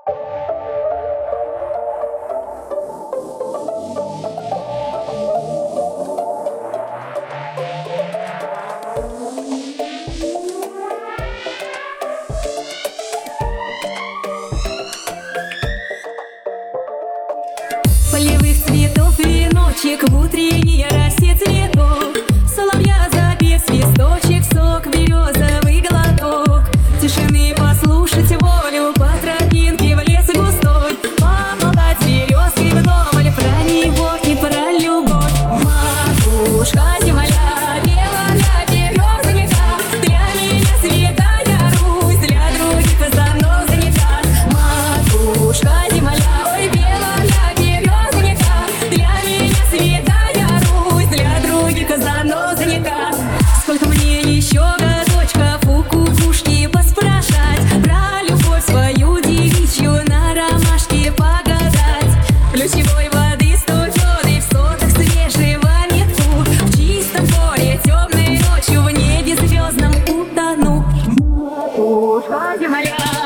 Полевых цветов веночек, в утренней росе цветок, соловья запев, свисточек, сок, березовый глоток, тишины послушать волю, по тропинке в лес густой, поболтать с березкой вдоволь про него и про любовь. Матушка земля, белая березовика, для меня святая Русь, для других давно занята. Матушка земля, ой, белая березовика, для меня святая Русь, для других давно занята. Сколько мне еще годочков у кукушки поспрашать, про любовь свою девичью на ромашке погадать, ключевой воды студеной в сотах свежего метку, в чистом поле темной ночью в небе звездном утону. Матушка земля.